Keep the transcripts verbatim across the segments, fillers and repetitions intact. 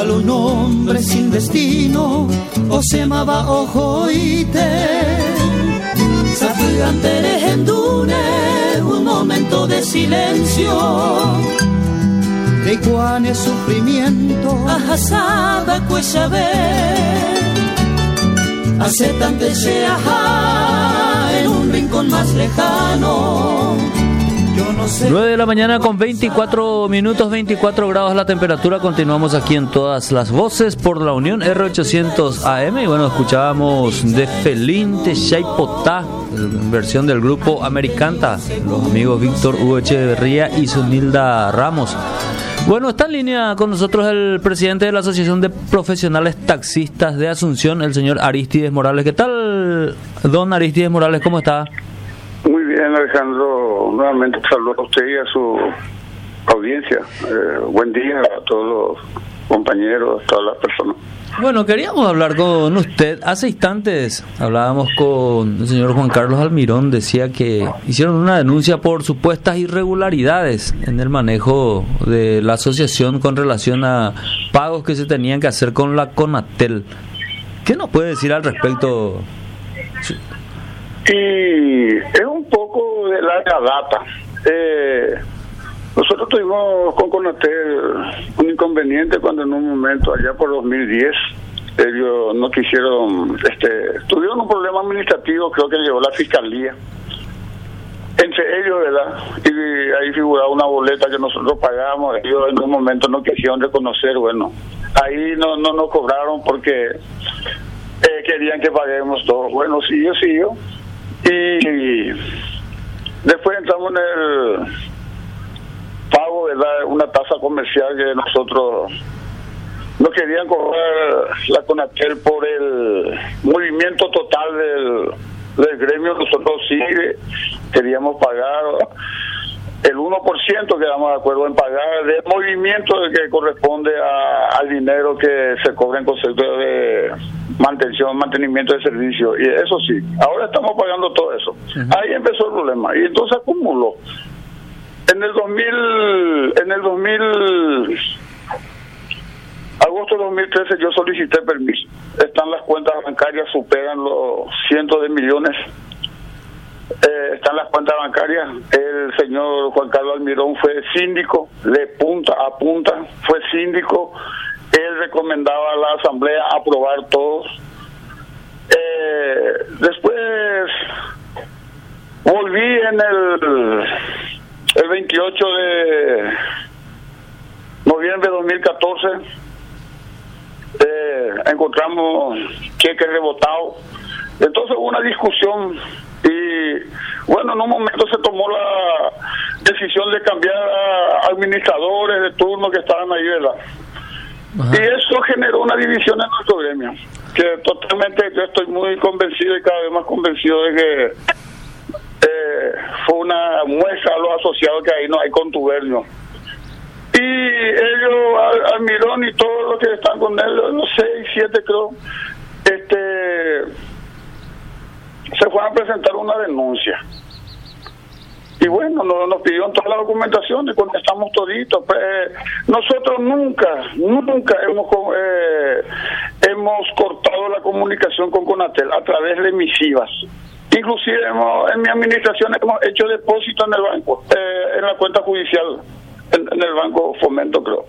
solo un hombre sin destino, o se llamaba Ojoite. Safuganteres en Dune, un momento de silencio. De cuán es sufrimiento, ajasada cuesabe. Hace tanto sea en un rincón más lejano. nueve de la mañana con veinticuatro minutos, veinticuatro grados la temperatura. Continuamos aquí en Todas las Voces por la Unión R ochocientos A M. Y bueno, escuchábamos de Felín Texaipotá, versión del grupo Americanta, los amigos Víctor Hugo Echeverría y Sunilda Ramos. Bueno, está en línea con nosotros el presidente de la Asociación de Profesionales Taxistas de Asunción, el señor Aristides Morales. ¿Qué tal, don Aristides Morales? ¿Cómo está? Muy bien, Alejandro. Nuevamente saludo a usted y a su audiencia. Eh, buen día a todos los compañeros, a todas las personas. Bueno, queríamos hablar con usted. Hace instantes hablábamos con el señor Juan Carlos Almirón. Decía que hicieron una denuncia por supuestas irregularidades en el manejo de la asociación con relación a pagos que se tenían que hacer con la Conatel. ¿Qué nos puede decir al respecto? Y es un poco de larga data. Eh, nosotros tuvimos con Conatel un inconveniente cuando en un momento, allá por dos mil diez, ellos no quisieron, este, tuvieron un problema administrativo, creo que llevó la fiscalía. Entre ellos, ¿verdad? Y ahí figuraba una boleta que nosotros pagamos. Ellos en un momento no quisieron reconocer, bueno, ahí no, no nos cobraron porque eh, querían que paguemos todo. Bueno, siguió, siguió. Y después entramos en el pago de la, una tasa comercial que nosotros no querían cobrar la Conatel por el movimiento total del, del gremio. Nosotros sí queríamos pagar el uno por ciento, quedamos de acuerdo en pagar del movimiento que corresponde a, al dinero que se cobra en concepto de mantención, mantenimiento de servicio, y eso sí, ahora estamos pagando todo eso. Uh-huh. Ahí empezó el problema y entonces acumuló. En el dos mil, en el dos mil, agosto de dos mil trece yo solicité permiso. Están las cuentas bancarias, superan los cientos de millones. Eh, están las cuentas bancarias. El señor Juan Carlos Almirón fue síndico, de punta a punta, fue síndico. Él recomendaba a la asamblea aprobar todos. Eh, después volví en el, el veintiocho de noviembre de dos mil catorce. Eh, encontramos cheques rebotados. Entonces hubo una discusión y bueno, en un momento se tomó la decisión de cambiar a administradores de turno que estaban ahí, ¿verdad? Ajá. Y eso generó una división en nuestro gremio, que totalmente yo estoy muy convencido y cada vez más convencido de que eh, fue una muestra a los asociados que ahí no hay contubernio. Y ellos, Almirón y todos los que están con él, los seis, siete creo, este, se fueron a presentar una denuncia. Y bueno, nos, nos pidieron toda la documentación y contestamos toditos. Pues, nosotros nunca, nunca hemos eh, hemos cortado la comunicación con Conatel a través de emisivas. Inclusive hemos, en mi administración hemos hecho depósito en el banco, eh, en la cuenta judicial, en, en el Banco Fomento, creo.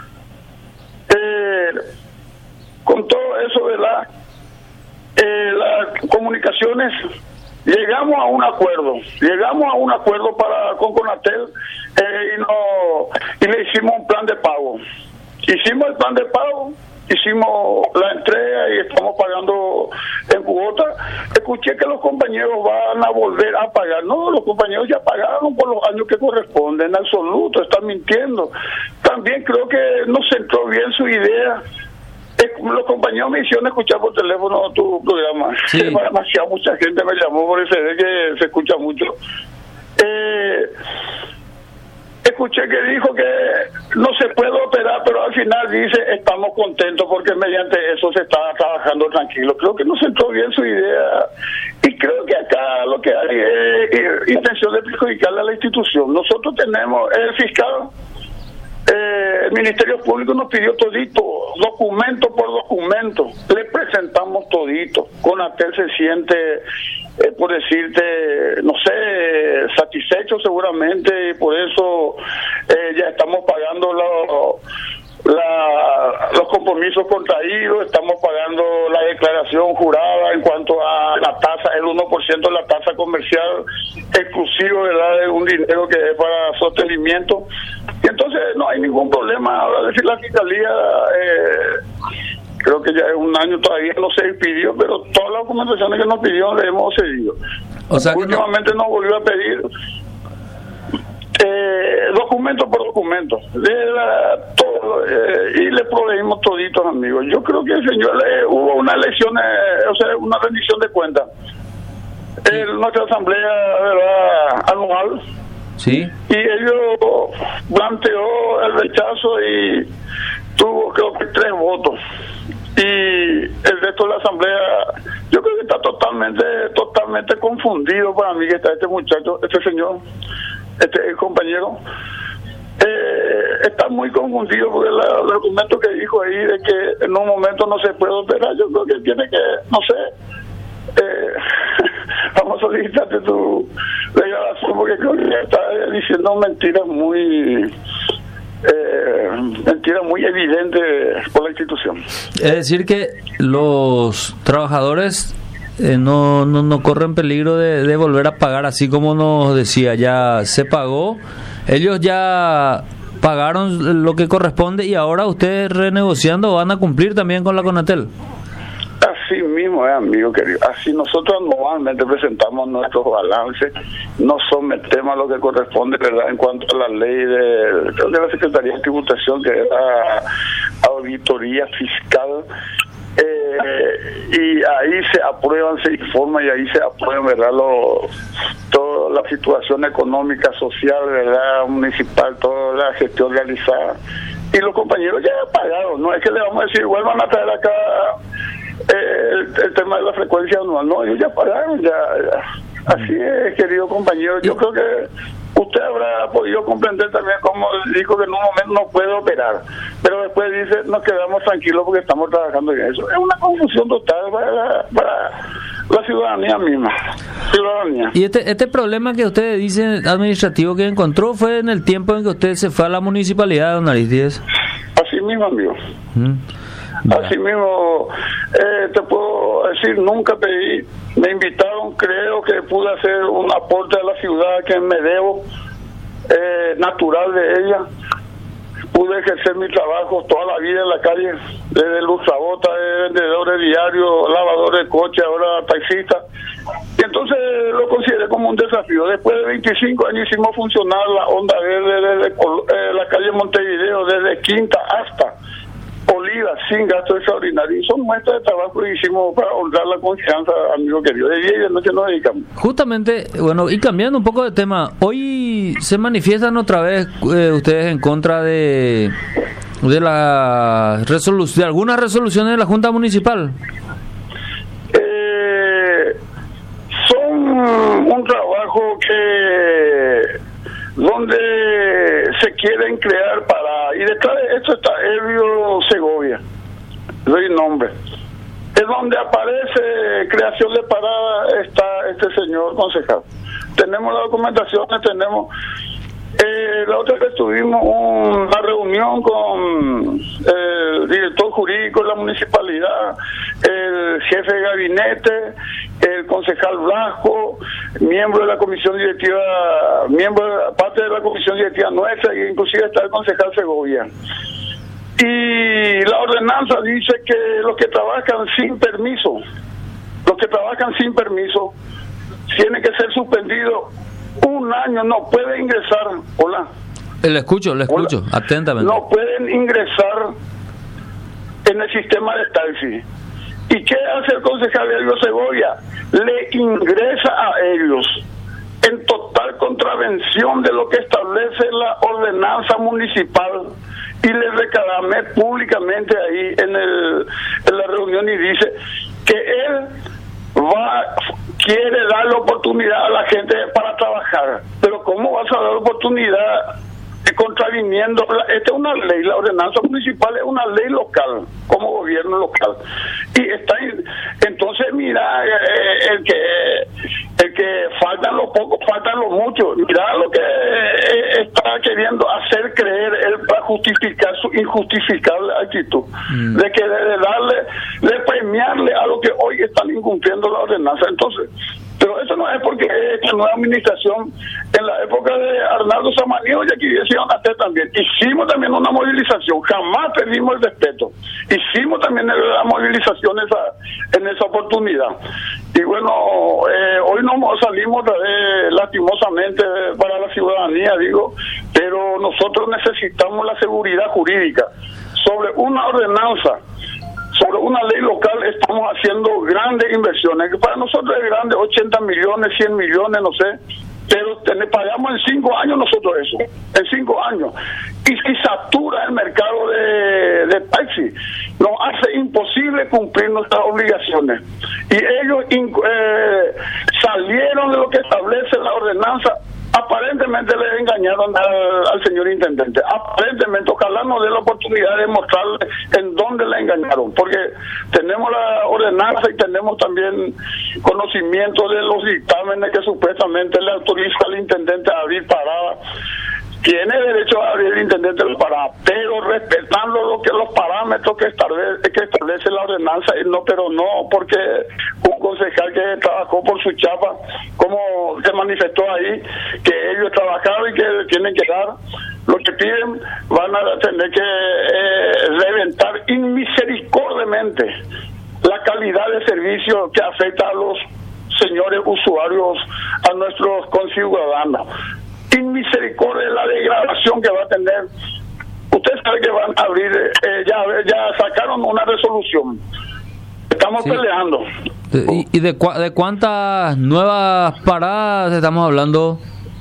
Eh, con todo eso, ¿verdad? Eh, las comunicaciones... Llegamos a un acuerdo, llegamos a un acuerdo para con Conatel eh, y, no, y le hicimos un plan de pago. Hicimos el plan de pago, hicimos la entrega y estamos pagando en cuota. Escuché que los compañeros van a volver a pagar. No, los compañeros ya pagaron por los años que corresponden, en absoluto, están mintiendo. También creo que no centró bien su idea. Los compañeros me hicieron escuchar por teléfono tu programa. Sí. Demasiado, mucha gente me llamó por ese de que se escucha mucho. Eh, escuché que dijo que no se puede operar, pero al final dice estamos contentos porque mediante eso se está trabajando tranquilo. Creo que no se entró bien su idea y creo que acá lo que hay es intención de perjudicarle a la institución. Nosotros tenemos el fiscal, Eh, el Ministerio Público nos pidió todito, documento por documento, le presentamos todito. Conatel se siente, eh, por decirte, no sé, satisfecho seguramente, y por eso eh, ya estamos pagando lo, la, los compromisos contraídos, estamos pagando la declaración jurada en cuanto a la tasa, el uno por ciento de la tasa comercial exclusivo, ¿verdad?, de un dinero que es para sostenimiento. Y entonces no hay ningún problema. Ahora decir la Fiscalía, eh, creo que ya es un año todavía no se pidió, pero todas las documentaciones que nos pidió le hemos cedido. O sea que últimamente no... nos volvió a pedir eh, documento por documento, de la, todo, eh, y le proveímos toditos, amigos. Yo creo que el señor eh, hubo una elección, eh, o sea, una rendición de cuentas. El, nuestra asamblea, ¿verdad?, anual. Sí. Y ellos planteó el rechazo y tuvo, creo que, tres votos. Y el resto de la asamblea, yo creo que está totalmente, totalmente confundido para mí que está este muchacho, este señor, este el compañero. Eh, está muy confundido porque la, el argumento que dijo ahí de que en un momento no se puede operar, yo creo que tiene que, no sé, eh, vamos a solicitarte tu declaración porque creo que está diciendo mentiras muy eh, mentiras muy evidentes por la institución. Es decir que los trabajadores eh, no, no no corren peligro de, de volver a pagar, así como nos decía, ya se pagó, ellos ya pagaron lo que corresponde y ahora ustedes renegociando van a cumplir también con la Conatel. Así mismo, eh, amigo querido. Así nosotros normalmente presentamos nuestros balances, nos sometemos a lo que corresponde, ¿verdad?, en cuanto a la ley de, de la Secretaría de Tributación, que es la auditoría fiscal, eh, y ahí se aprueban, se informan y ahí se aprueban, ¿verdad?, lo, toda la situación económica, social, ¿verdad?, municipal, toda la gestión realizada. Y los compañeros ya pagaron, no es que le vamos a decir, vuelvan a traer acá Eh, el, el tema de la frecuencia anual, no, ellos ya pagaron, ya, ya. Así es, querido compañero. Yo creo que usted habrá podido comprender también cómo dijo que en un momento no puede operar, pero después dice nos quedamos tranquilos porque estamos trabajando en eso. Es una confusión total para la, para la ciudadanía misma. Ciudadanía. Y este este problema que usted dice administrativo que encontró fue en el tiempo en que usted se fue a la municipalidad, don Aristides. Así mismo, amigo. ¿Mm? Así mismo, eh, te puedo decir, nunca pedí, me invitaron, creo que pude hacer un aporte a la ciudad que me debo, eh, natural de ella. Pude ejercer mi trabajo toda la vida en la calle, desde lustrabota, de vendedor de diario, lavador de coche, ahora taxista. Y entonces lo consideré como un desafío. Después de veinticinco años hicimos funcionar la Onda Verde desde eh, la calle Montevideo, desde Quinta hasta Oliva, sin gasto extraordinario. Y son muestras de trabajo que hicimos para honrar la confianza, amigo querido. De día y de noche nos dedicamos. Justamente, bueno, y cambiando un poco de tema, hoy se manifiestan otra vez eh, ustedes en contra de de la resolución, de algunas resoluciones de la Junta Municipal. Eh, son un trabajo que donde se quieren crear para, y detrás de esto está Elvio Segovia, doy nombre, es donde aparece creación de parada, está este señor concejal. Tenemos las documentaciones, tenemos eh, la otra vez tuvimos una reunión con el director jurídico de la municipalidad, el jefe de gabinete, el concejal Blasco, miembro de la comisión directiva, miembro parte de la comisión directiva nuestra, y inclusive está el concejal Segovia. Y la ordenanza dice que los que trabajan sin permiso, los que trabajan sin permiso, tienen que ser suspendidos un año, no pueden ingresar. Hola. Le escucho, le escucho, Hola. atentamente. No pueden ingresar en el sistema de taxi. ¿Y qué hace el concejal Elvio Segovia? Le ingresa a ellos en total contravención de lo que establece la ordenanza municipal, y le reclamé públicamente ahí en, el, en la reunión, y dice que él va quiere dar la oportunidad a la gente para trabajar, pero ¿cómo vas a dar oportunidad de contravenir previniendo, esta es una ley, la ordenanza municipal es una ley local, como gobierno local. Y está entonces, mira, eh, el que el que faltan los pocos, faltan los muchos. Mira lo que eh, está queriendo hacer creer él para justificar su injustificable actitud. Mm. De que de, de darle, de premiarle a lo que hoy están incumpliendo la ordenanza. Entonces, pero eso no es porque esta nueva administración, en la época de Arnaldo Samaniego, ya quisieron hacer también. Hicimos también una movilización, jamás perdimos el respeto. Hicimos también la movilización esa, en esa oportunidad. Y bueno, eh, hoy no salimos eh, lastimosamente para la ciudadanía, digo, pero nosotros necesitamos la seguridad jurídica sobre una ordenanza. Sobre una ley local estamos haciendo grandes inversiones, que para nosotros es grande, ochenta millones, cien millones, no sé, pero ten, pagamos en cinco años nosotros eso, en cinco años. Y, y satura el mercado de, de taxi, nos hace imposible cumplir nuestras obligaciones. Y ellos eh, salieron de lo que establece la ordenanza. Aparentemente le engañaron al, al señor intendente. Aparentemente, ojalá nos dé la oportunidad de mostrarle en dónde le engañaron, porque tenemos la ordenanza y tenemos también conocimiento de los dictámenes que supuestamente le autoriza al intendente a abrir parada. Tiene derecho a abrir el intendente la parada, pero respetando lo que los parámetros que establece, que establece la ordenanza, no, pero no porque un concejal que trabajó por su chapa, como se manifestó ahí, que ellos trabajaron y que tienen que dar lo que piden, van a tener que eh, reventar inmisericordiamente la calidad de servicio que afecta a los señores usuarios, a nuestros conciudadanos. Sin misericordia, la degradación que va a tener. Usted sabe que van a abrir, eh, ya ya sacaron una resolución. Estamos sí. peleando. ¿Y, y de, cua, de cuántas nuevas paradas estamos hablando?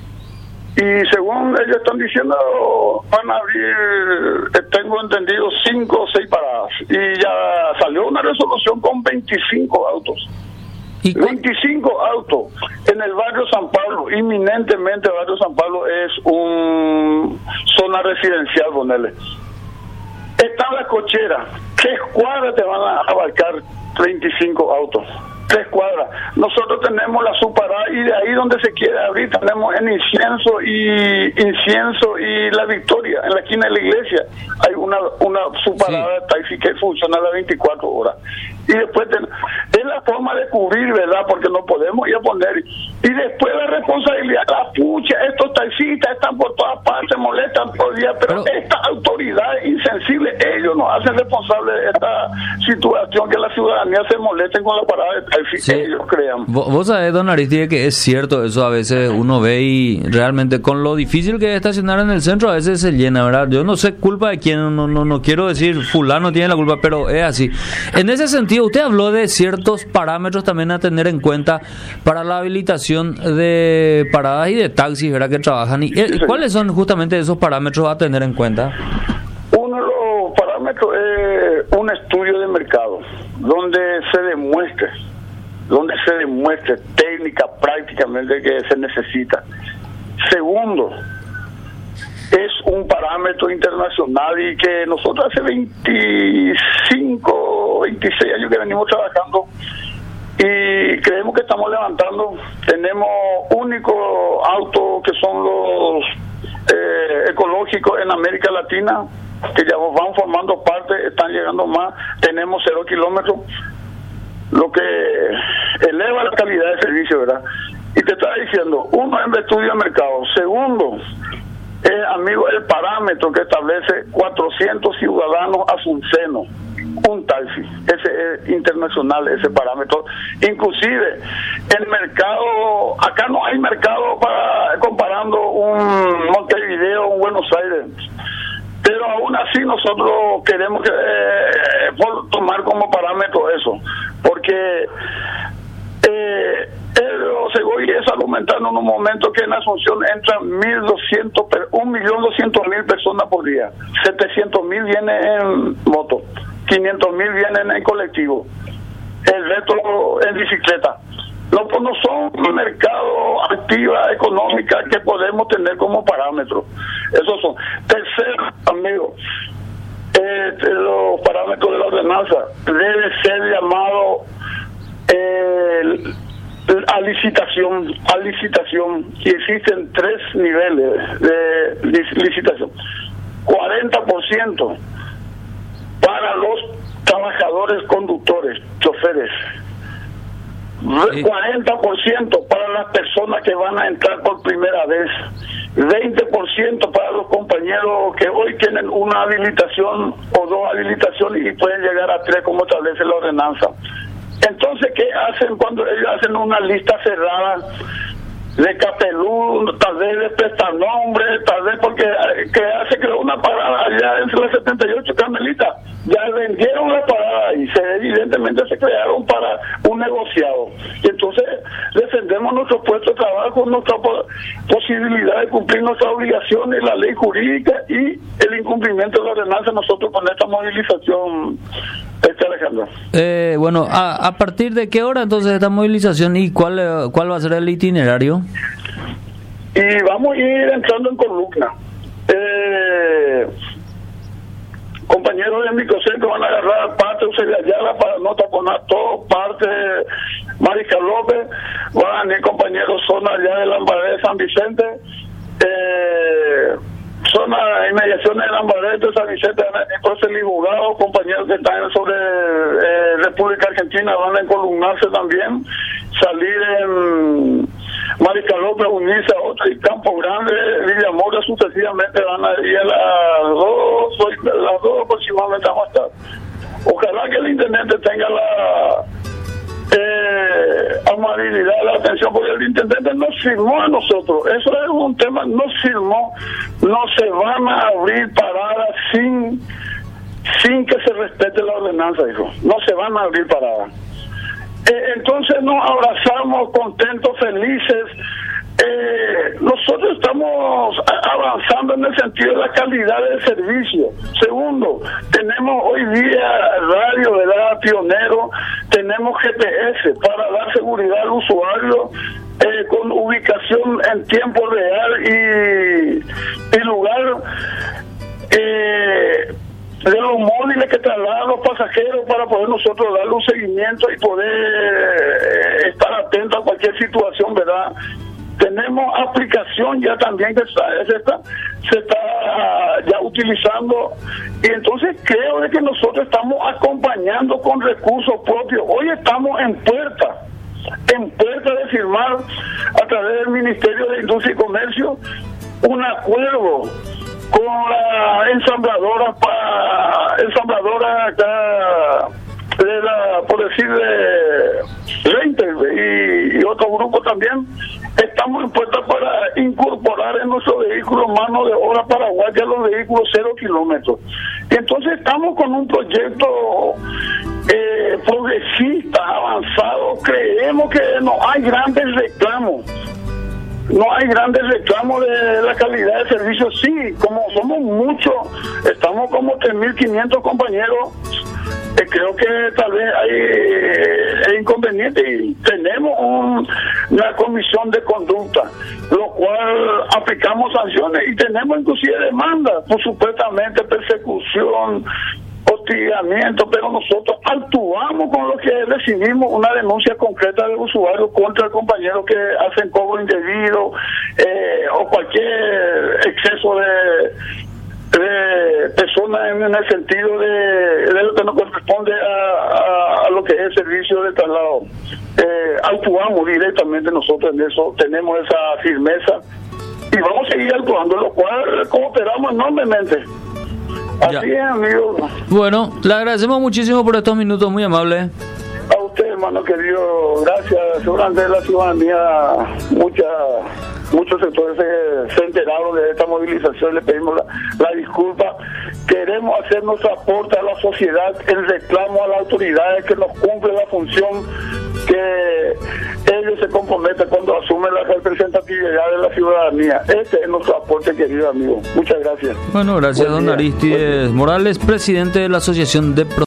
Y según ellos están diciendo, van a abrir, tengo entendido, cinco o seis paradas. Y ya salió una resolución con veinticinco autos. veinticinco autos en el barrio San Pablo. Inminentemente el barrio San Pablo es un zona residencial, ponele. Está la cochera. ¿Qué cuadras te van a abarcar veinticinco autos? Tres cuadras. Nosotros tenemos la subparada y de ahí donde se quiere abrir tenemos en Incienso y Incienso y La Victoria, en la esquina de la iglesia hay una una subparada sí. de taxi que funciona a las veinticuatro horas. Y después ten, es la forma de cubrir, ¿verdad? Porque no podemos ir a poner. Y después la responsabilidad, la pucha, estos taxistas están por todas partes, molestan todo el día, pero, pero esta autoridad insensible, ellos nos hacen responsables de esta situación, que la ciudadanía se moleste con la parada de taxi, sí. ellos crean. Vos, vos sabés, don Aristide, que es cierto eso, a veces uno ve y realmente con lo difícil que es estacionar en el centro, a veces se llena, ¿verdad? Yo no sé culpa de quién, no, no, no quiero decir fulano tiene la culpa, pero es así. En ese sentido, usted habló de ciertos parámetros también a tener en cuenta para la habilitación de paradas y de taxis, ¿verdad?, que trabajan. ¿Y, ¿y cuáles son justamente esos parámetros a tener en cuenta? Uno de los parámetros es un estudio de mercado, donde se demuestre, donde se demuestre técnica prácticamente que se necesita. Segundo, es un parámetro internacional y que nosotros hace veinticinco, veintiséis años que venimos trabajando y creemos que estamos levantando. Tenemos único auto que son los eh, ecológicos en América Latina, que ya van formando parte, están llegando más. Tenemos cero kilómetros, lo que eleva la calidad de servicio, ¿verdad? Y te estaba diciendo, uno es el estudio de mercado. Segundo, es, amigo, el parámetro que establece cuatrocientos ciudadanos a su seno, un taxi. Ese es internacional, ese parámetro. Inclusive, el mercado, acá no hay mercado para comparando un Montevideo, un Buenos Aires. Pero aún así nosotros queremos que, eh, por tomar como parámetro eso, porque eh, el Segovia es argumentando en un momento que en Asunción entran mil doscientos, un millón doscientos mil personas por día, setecientos mil vienen en moto, quinientos mil vienen en colectivo, el resto en bicicleta. No, pues no son mercados activa económica que podemos tener como parámetro. Esos son. Tercero, amigo, eh, los parámetros de la ordenanza debe ser llamado eh, a licitación, a licitación, y existen tres niveles de licitación. cuarenta por ciento para los trabajadores conductores, choferes. cuarenta por ciento para las personas que van a entrar por primera vez, veinte por ciento para los compañeros que hoy tienen una habilitación o dos habilitaciones y pueden llegar a tres como establece la ordenanza. Entonces, ¿qué hacen cuando ellos hacen una lista cerrada de capelú, tal vez de prestanombre, tal vez porque que hace que una parada allá entre las setenta y ocho Carmelita? Ya vendieron la parada y se, evidentemente se crearon para un negociado. Y entonces defendemos nuestro puesto de trabajo, nuestra posibilidad de cumplir nuestras obligaciones, la ley jurídica y el incumplimiento de la ordenanza nosotros con esta movilización. Este Alejandro. Eh, bueno, ¿a, ¿a partir de qué hora entonces esta movilización y cuál, cuál va a ser el itinerario? Y vamos a ir entrando en columna. Eh... Compañeros del microcentro van a agarrar parte de Ayala para no taponar todo, parte de Mariscal López, van a venir compañeros zona allá de Lambaré, San Vicente, eh, zona inmediaciones de Lambaré, de San Vicente, entonces el Jugado, compañeros que están sobre eh, República Argentina van a encolumnarse también, salir en Mariscal López, unirse a otra, y Campo Grande, Villamora, sucesivamente van a ir a las dos, las dos aproximadamente vamos a estar. Ojalá que el intendente tenga la eh, amabilidad, la atención, porque el intendente nos firmó a nosotros, eso es un tema, nos firmó, no se van a abrir paradas sin, sin que se respete la ordenanza, dijo, no se van a abrir paradas. Eh, entonces nos abrazamos contentos, felices. Eh, nosotros estamos avanzando en el sentido de la calidad del servicio. Segundo, tenemos hoy día radio, ¿verdad? Pionero, tenemos G P S para dar seguridad al usuario eh, con ubicación en tiempo real y, y lugar. Eh, de los móviles que trasladan los pasajeros para poder nosotros darle un seguimiento y poder eh, estar atentos a cualquier situación, ¿verdad? Tenemos aplicación ya también que está, se está, se está ya utilizando, y entonces creo de que nosotros estamos acompañando con recursos propios. Hoy estamos en puerta, en puerta de firmar a través del Ministerio de Industria y Comercio un acuerdo con la ensambladora para ensambladora acá de la, por decir, de Reinter y, y otro grupo también. Estamos en puerta para incorporar en nuestro vehículo mano de obra paraguaya los vehículos cero kilómetros. Y entonces estamos con un proyecto eh, progresista, avanzado. Creemos que no hay grandes reclamos. No hay grandes reclamos de la calidad de servicio. Sí, como somos muchos, estamos como tres mil quinientos compañeros, eh, creo que tal vez hay eh, inconveniente y tenemos un, una comisión de conducta, lo cual aplicamos sanciones y tenemos inclusive demandas por supuestamente persecución, hostigamiento, pero nosotros actuamos con lo que recibimos una denuncia concreta del usuario contra el compañero que hacen cobro indebido eh, o cualquier exceso de, de personas en, en el sentido de, de lo que no corresponde a, a, a lo que es el servicio de traslado. Eh, actuamos directamente nosotros en eso, tenemos esa firmeza y vamos a seguir actuando, lo cual cooperamos enormemente. Así es, amigo. Bueno, le agradecemos muchísimo por estos minutos, muy amable. A usted, hermano querido, gracias. Seguramente de la ciudadanía, mucha, muchos sectores se, se enteraron de esta movilización, le pedimos la, la disculpa. Queremos hacer nuestro aporte a la sociedad, el reclamo a las autoridades que nos cumplen la función que ellos se comprometen cuando asumen la representatividad de la ciudadanía. Este es nuestro aporte, querido amigo. Muchas gracias. Bueno, gracias, don Aristides Morales, presidente de la Asociación de